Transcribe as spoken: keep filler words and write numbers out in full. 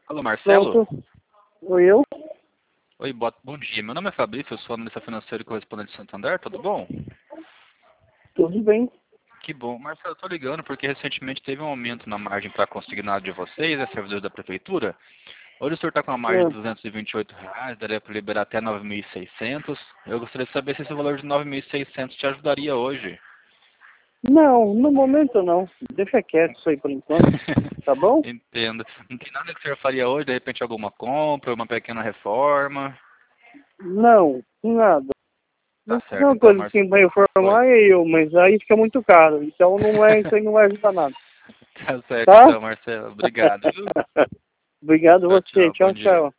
Alô, Marcelo? Pronto. Oi, eu? Oi, bo- bom dia. Meu nome é Fabrício, eu sou analista financeiro e correspondente de Santander, tudo bom? Tudo bem. Que bom. Marcelo, eu tô ligando porque recentemente teve um aumento na margem para consignado de vocês, é servidor da prefeitura. Hoje o senhor está com uma margem de Ah, duzentos e vinte e oito reais, daria para liberar até nove mil e seiscentos. Eu gostaria de saber se esse valor de nove mil e seiscentos te ajudaria hoje. Não, no momento não. Deixa quieto isso aí por enquanto. Tá bom? Entendo. Não tem nada que o senhor faria hoje, de repente alguma compra, uma pequena reforma? Não, nada. Tá É certo, uma então, coisa Marcelo. assim pra Oi. informar é eu, mas aí fica muito caro. Então não é, isso aí não vai ajudar nada. Tá certo Tá? então, Marcelo. Obrigado, viu? Obrigado a Tchau, você. tchau. Bom Tchau, dia. tchau.